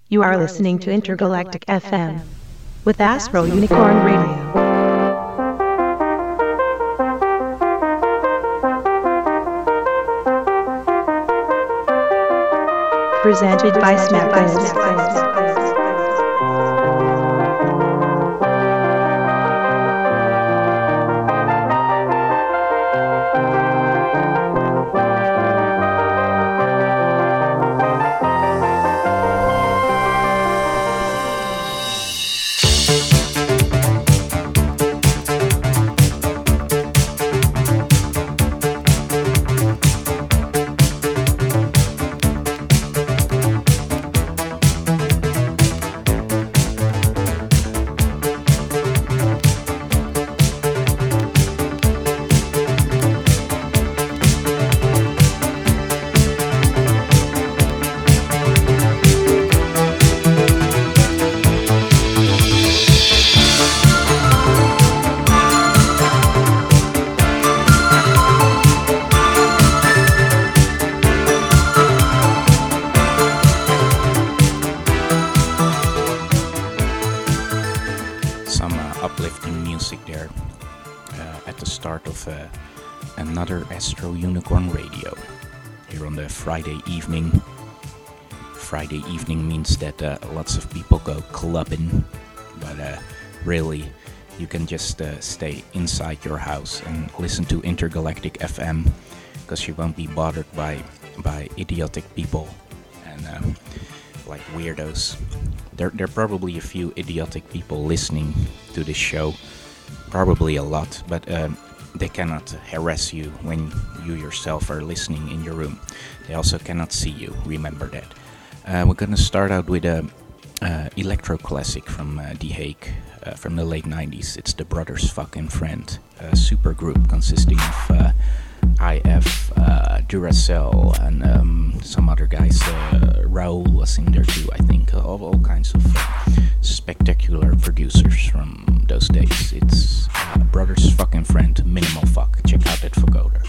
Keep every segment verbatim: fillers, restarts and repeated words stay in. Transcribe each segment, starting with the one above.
You are listening to Intergalactic F M with Astro Unicorn Radio. Presented by Snapchat. Astro Unicorn Radio here on the Friday evening. Friday evening means that uh, lots of people go clubbing, but uh, really you can just uh, stay inside your house and listen to Intergalactic F M because you won't be bothered by by idiotic people and um, like weirdos. There, there are probably a few idiotic people listening to this show, probably a lot, but um, they cannot harass you when you yourself are listening in your room. They also cannot see you, remember that. Uh, we're gonna start out with a uh, electro classic from uh, The Hague uh, from the late nineties. It's the Brothers Fucking Friend, a super group consisting of uh, I F, uh, Duracell, and um, some other guys. Uh, Raul was in there too, I think. Uh, all, all kinds of uh, spectacular producers from those days. It's uh, Brothers Fucking Friend, Minimal Fuck. Check out that vocoder.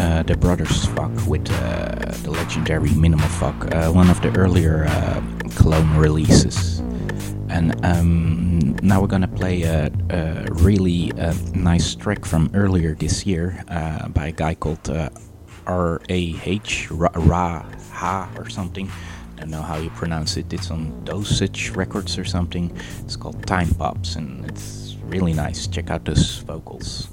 uh, the Brothers Fuck with uh, the legendary Minimal Fuck, uh, one of the earlier uh, Cologne releases. And um, now we're gonna play a, a really uh, nice track from earlier this year uh, by a guy called uh, R A H, Ra, Ra Ha or something. I don't know how you pronounce it. It's on Dosage Records or something. It's called Time Pops, and it's really nice. Check out those vocals.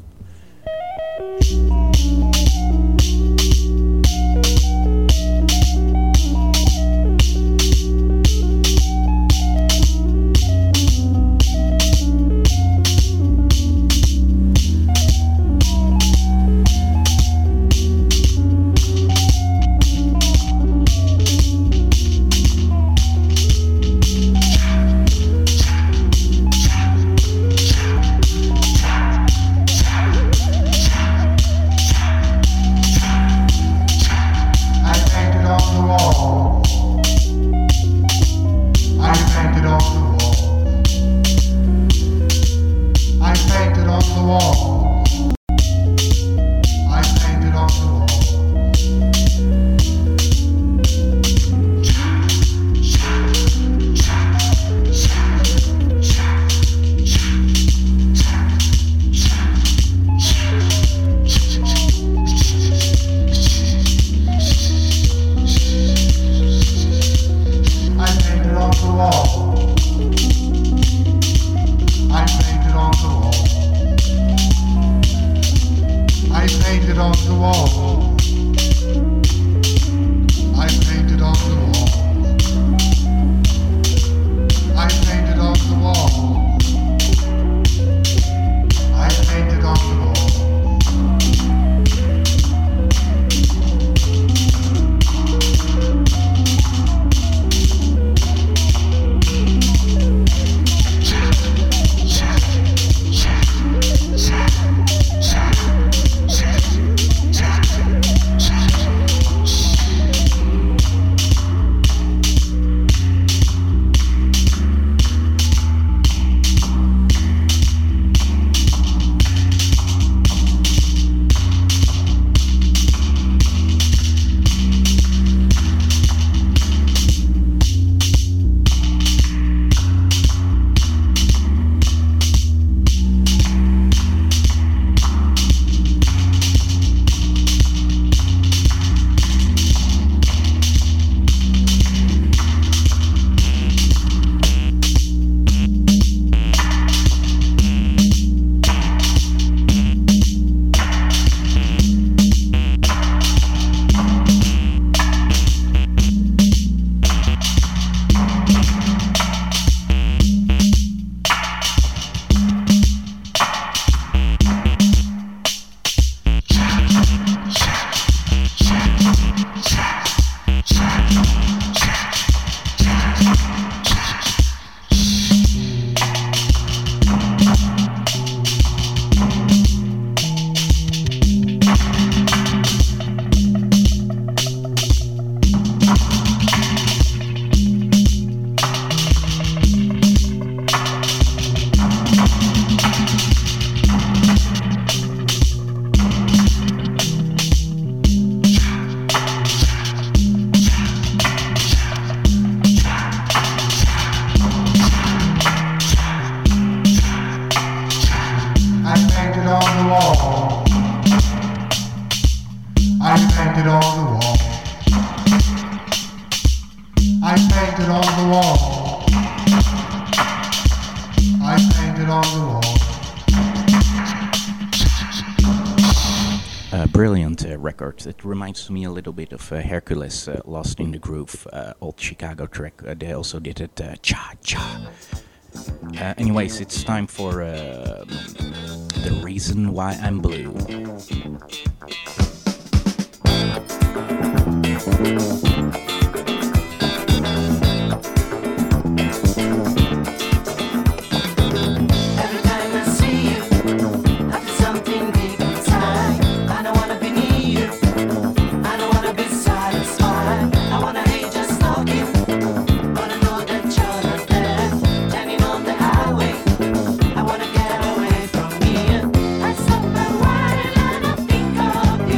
It reminds me a little bit of uh, Hercules, uh, Lost in the Groove, uh, old Chicago track. Uh, they also did it uh, cha cha. Uh, anyways, it's time for uh, The Reason Why I'm Blue. I stop my while and I think of you.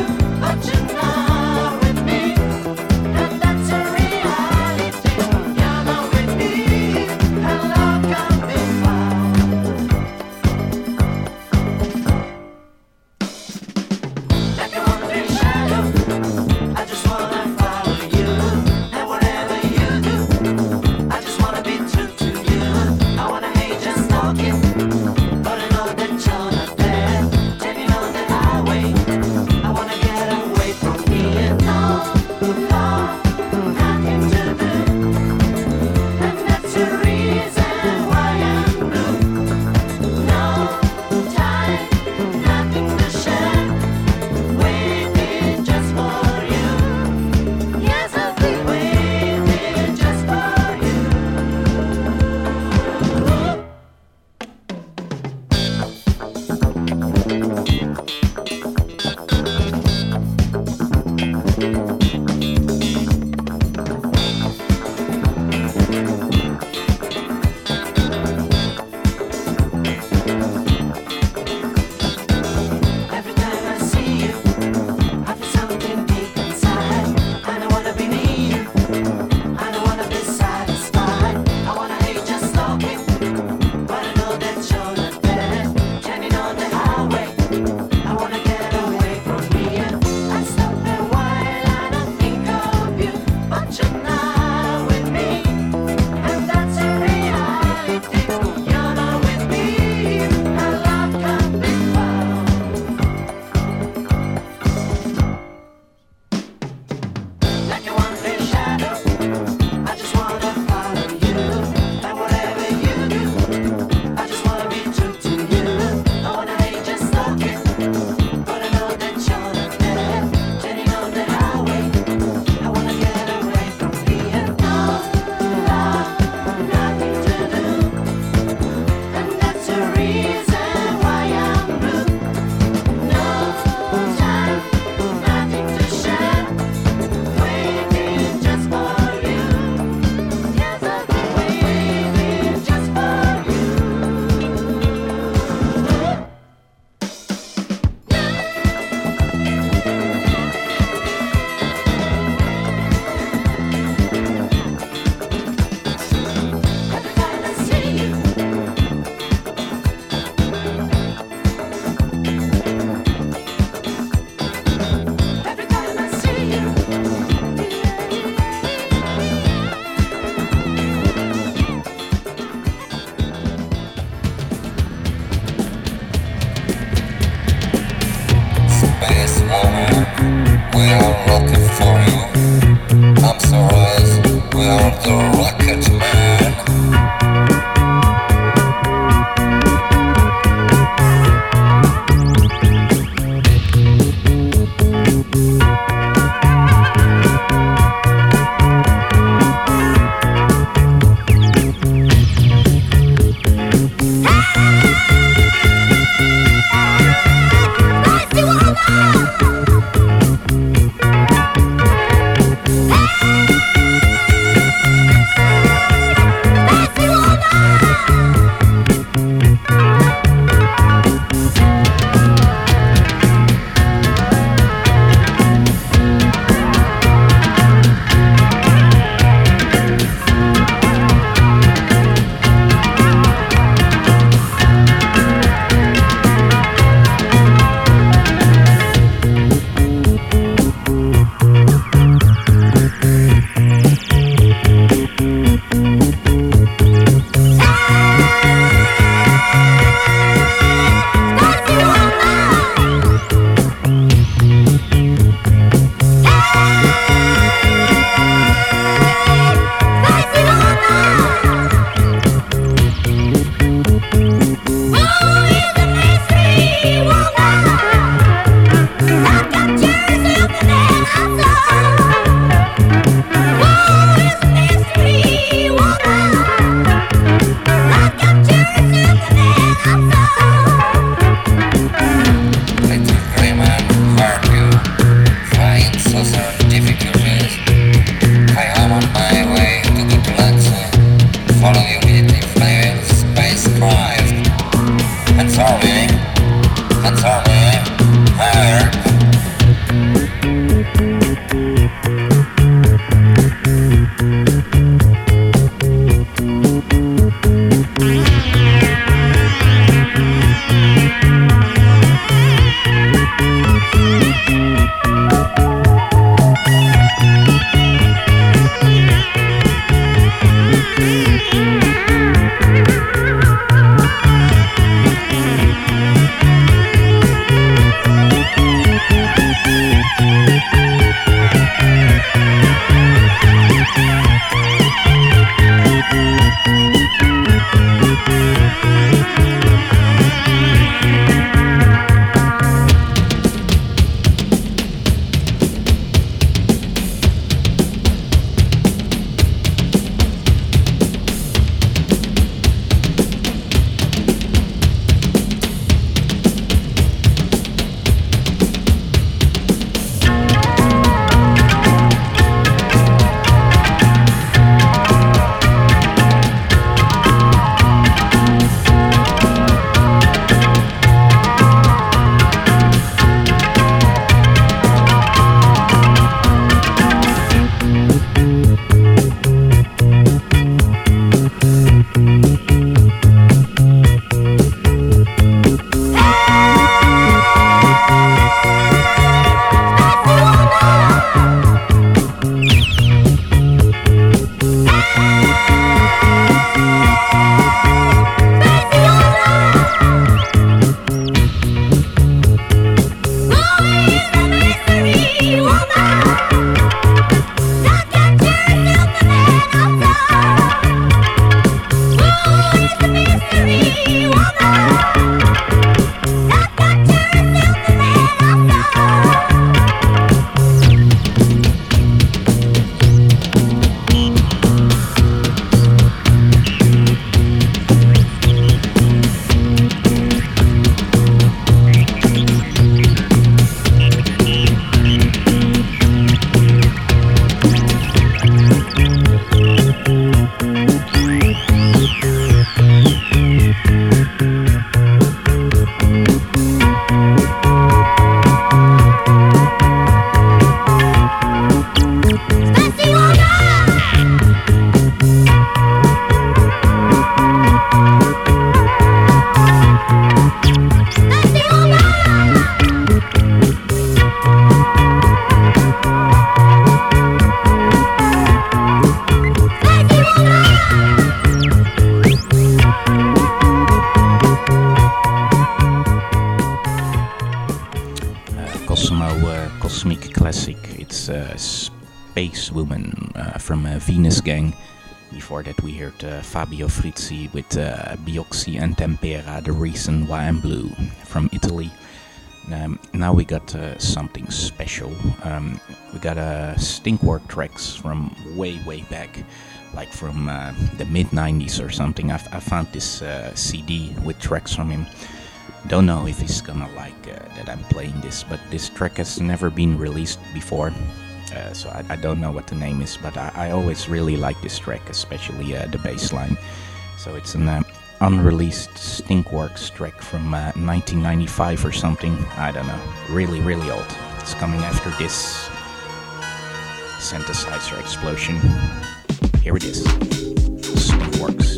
break. It's uh, Space Woman uh, from uh, Venus Gang. Before that we heard uh, Fabio Frizzi with uh, Bioxy and Tempera, The Reason Why I'm Blue from Italy. Um, now we got uh, something special. Um, we got uh, Stinkwork tracks from way, way back, like from uh, the mid nineties or something. I, f- I found this uh, C D with tracks from him. Don't know if he's gonna like uh, that I'm playing this, but this track has never been released before. Uh, so I, I don't know what the name is, but I, I always really like this track, especially uh, the bass line. So it's an uh, unreleased Stinkworks track from uh, nineteen ninety-five or something. I don't know. Really, really old. It's coming after this synthesizer explosion. Here it is. Stinkworks.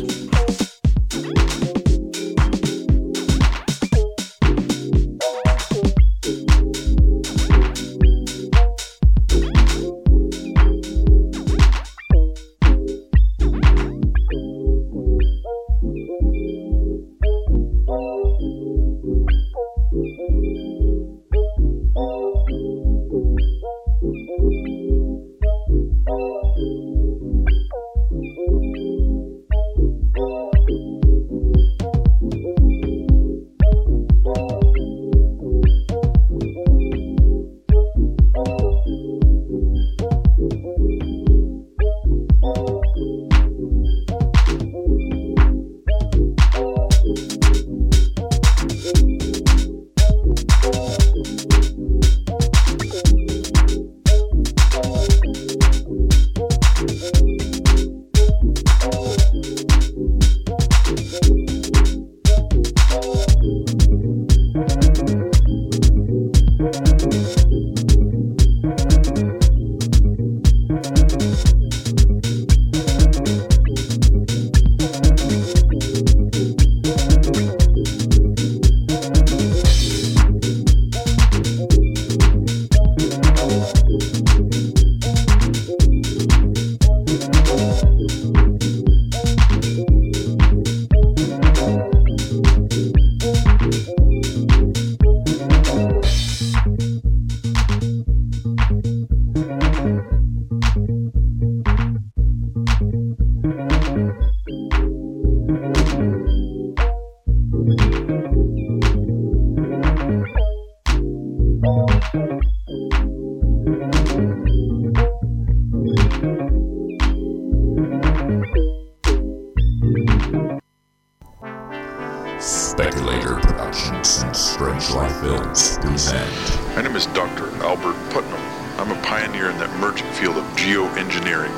Speculator Productions and Strange Life Films present. My name is Doctor Albert Putnam. I'm a pioneer in that emerging field of geoengineering.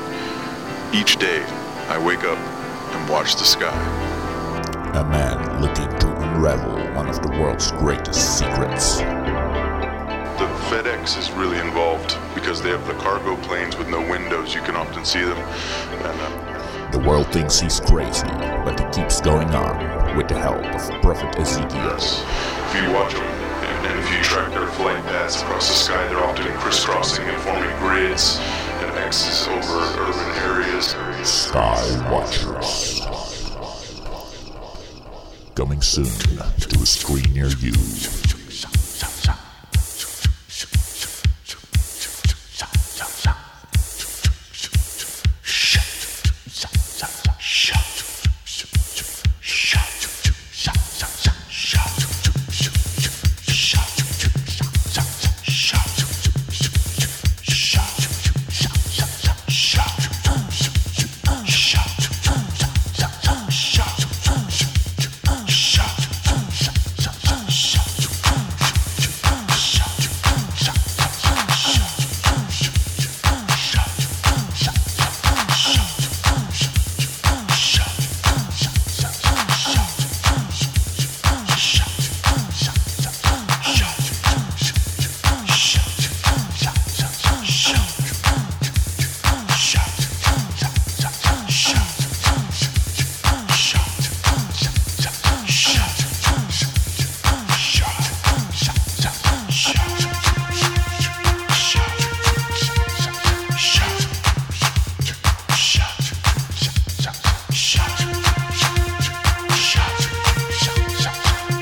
Each day, I wake up and watch the sky. A man looking to unravel one of the world's greatest secrets. The FedEx is really involved because they have the cargo planes with no windows. You can often see them. And, uh, The world thinks he's crazy, but he keeps going on with the help of Prophet Ezekiel. yes, if you watch them and, and if you track their flight paths across the sky, they're often crisscrossing and forming grids and X's over urban areas. Sky Watchers. Coming soon to a screen near you.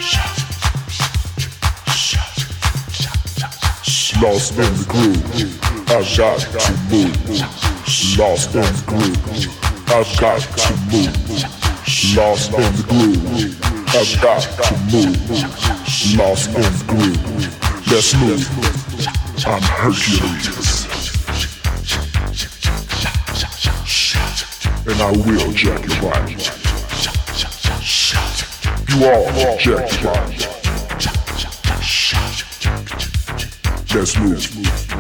Lost in the groove. I've got to move. Lost in the groove. I've got to move. Lost in the groove. I've got to move. Lost in the groove. Let's move. I'm Hercules. And I will jack you right. You all jack you right. Let's move.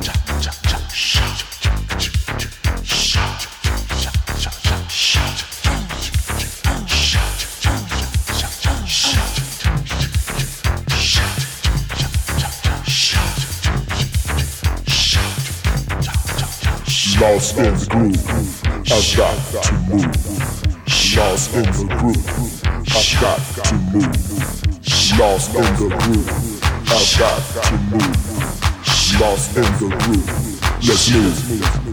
Lost in the groove, I've got to move. Lost in the groove, I've got to move. Lost in the groove, I've got to move. Lost in the groove, let's move.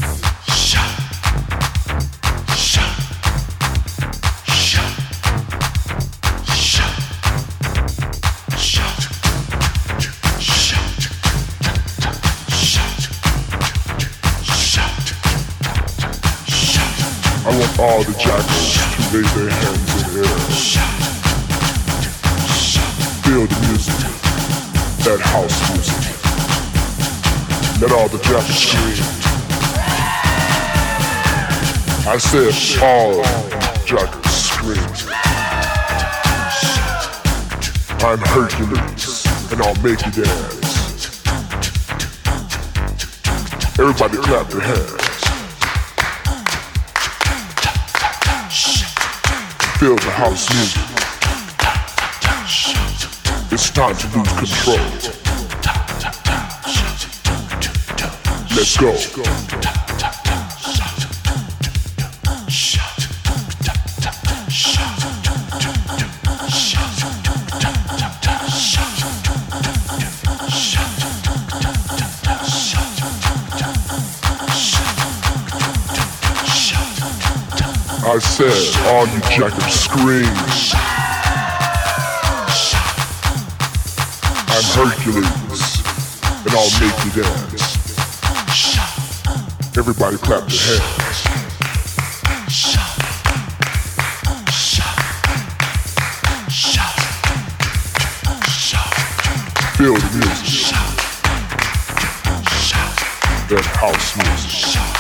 I want all the jackals to raise their hands in the air. Feel the music, that house music. Let all the jackals scream. I said all jackals scream. I'm Hercules, and I'll make you dance. Everybody clap their hands. Feel the house music. It's time to lose control. Let's go. I said, all you jackers scream. I'm Hercules, and I'll make you dance. Everybody clap their hands. Feel the music. That house music.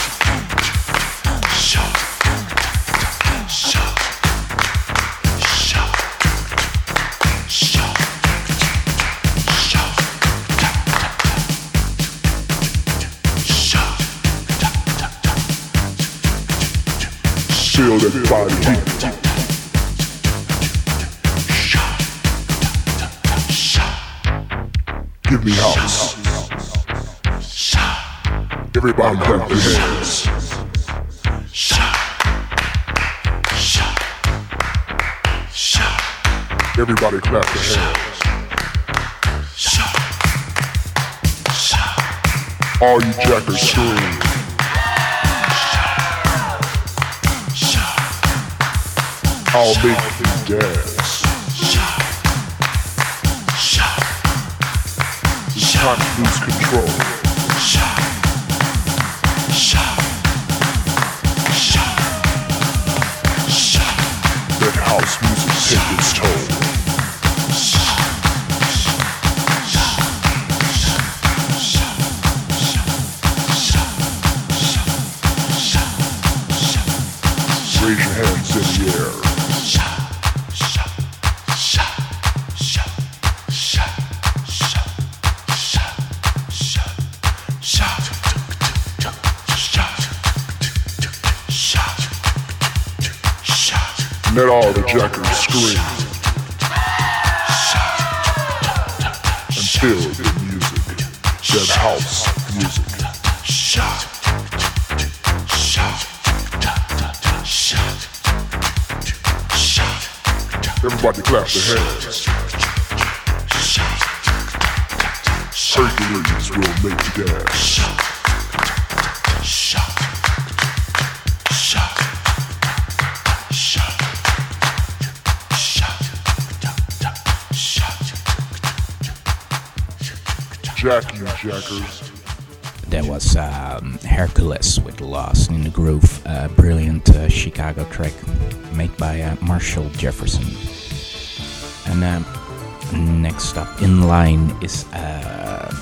Feel that body heat. Give me house. Everybody clap their hands. Everybody clap their hands. All you jackers scream. I'll make you dance. It's time to lose control. Let house music take its toll. Raise your hands in the air. Let all the jackers scream and feel the music, that house music. Everybody clap their hands. Hercules will make you dance. Jack you jackers. That was um, Hercules with Lost in the Groove, a brilliant uh, Chicago track made by uh, Marshall Jefferson. And um, next up in line is uh,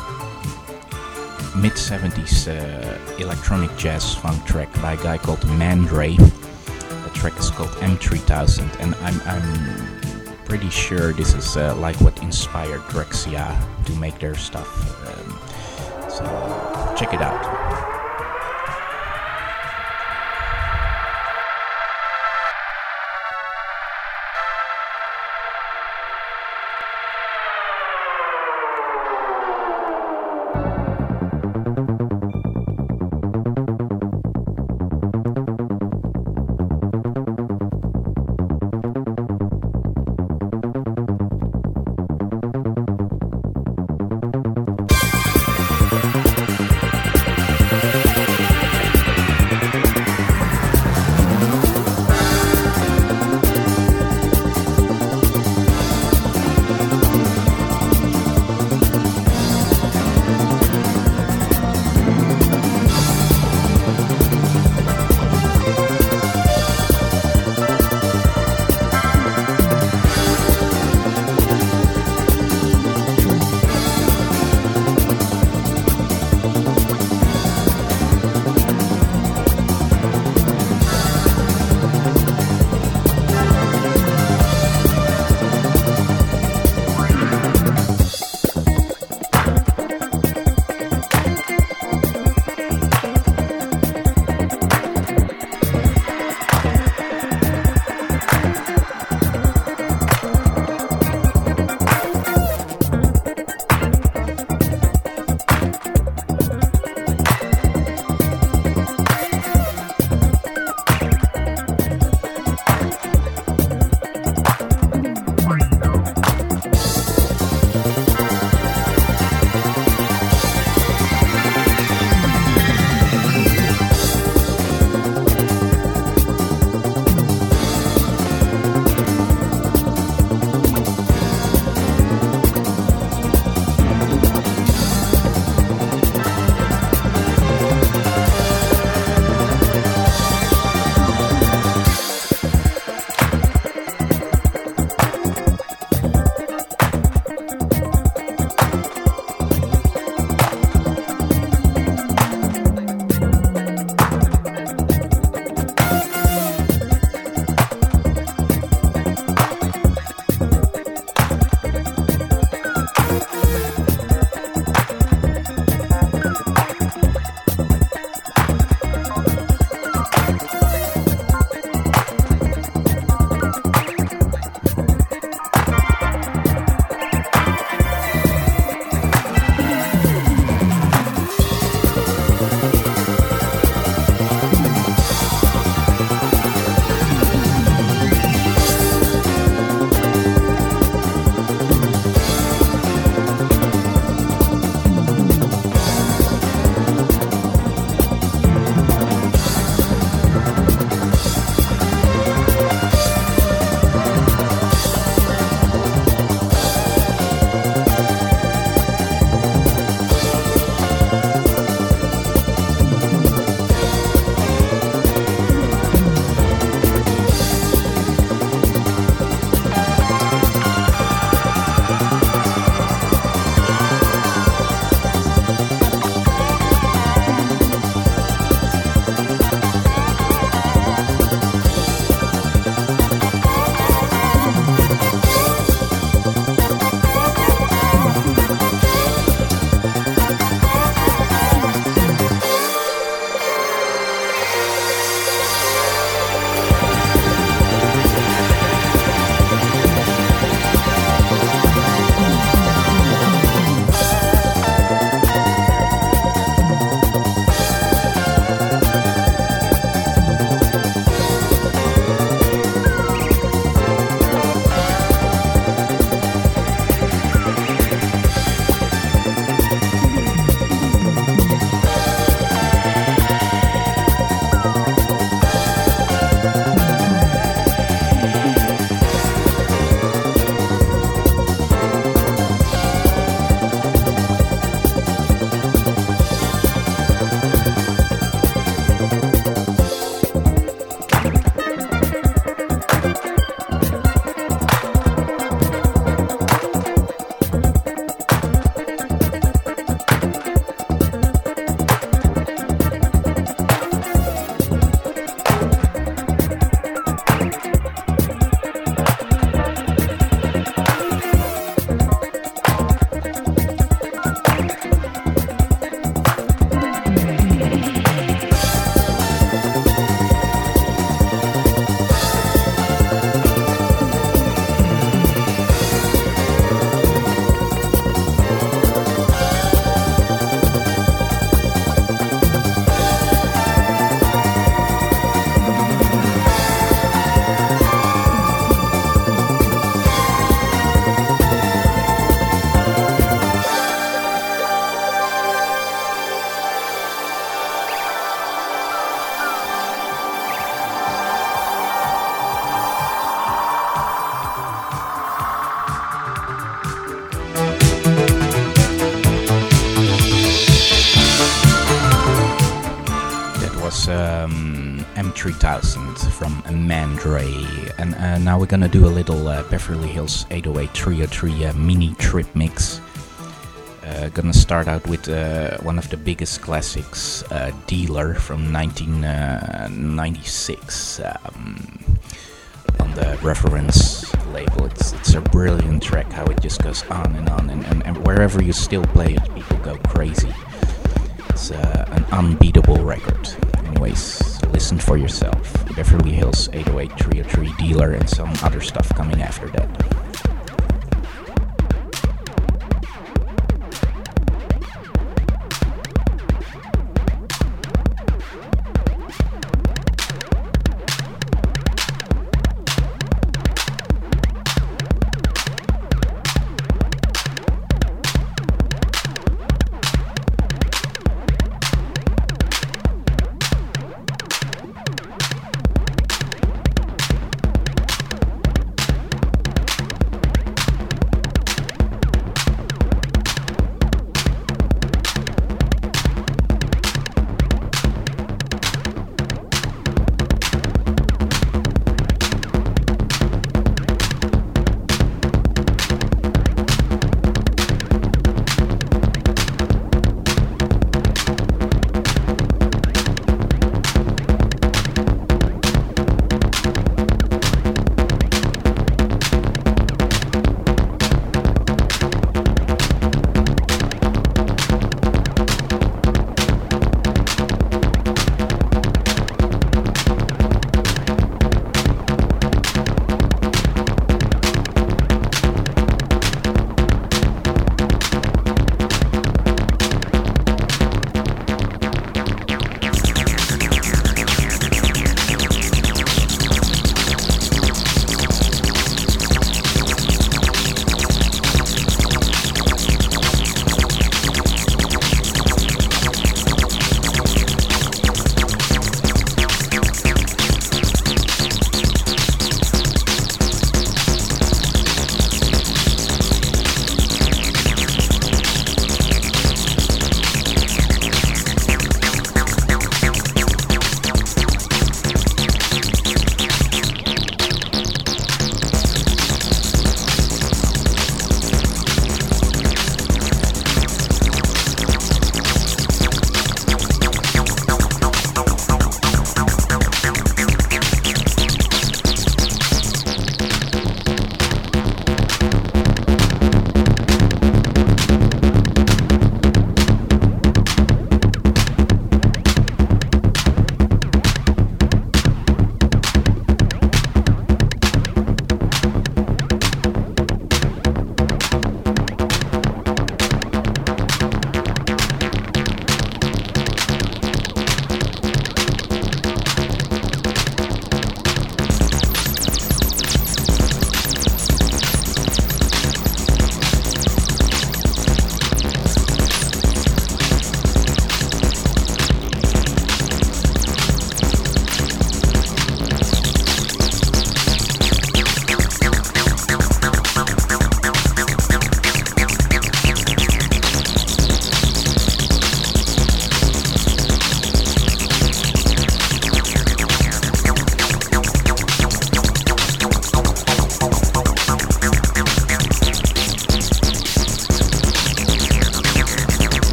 mid seventies uh, electronic jazz funk track by a guy called Mandre. The track is called M three thousand, and I'm, I'm pretty sure this is uh, like what inspired Drexciya to make their stuff. Um, so check it out. was um, M three thousand from Mandray, and uh, now we're gonna do a little uh, Beverly Hills eight oh eight three oh three uh, mini trip mix. Uh, gonna start out with uh, one of the biggest classics, uh, Dealer from nineteen ninety-six um, on the Reference label. It's it's a brilliant track, how it just goes on and on, and, and, and wherever you still play it, people go crazy. It's uh, an unbeatable record. Anyways, listen for yourself. Beverly Hills eight oh eight three oh three Dealer, and some other stuff coming after that.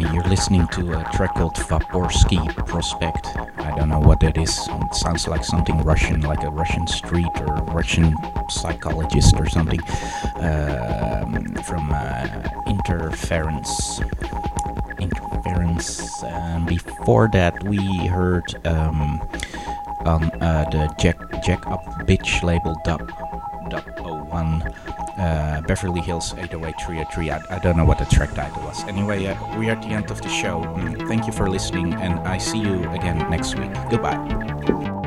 you're listening to a track called Vaporsky Prospect. I don't know what that is. It sounds like something Russian, like a Russian street or Russian psychologist or something. Um, from uh, Interference. Interference. Um, before that, we heard um, on uh, the Jack Jack Up Bitch label Dub Dub oh one. Uh, Beverly Hills eight oh eight three oh three. I, I don't know what the track title was. Anyway, uh, we are at the end of the show. Mm, thank you for listening, and I see you again next week. Goodbye.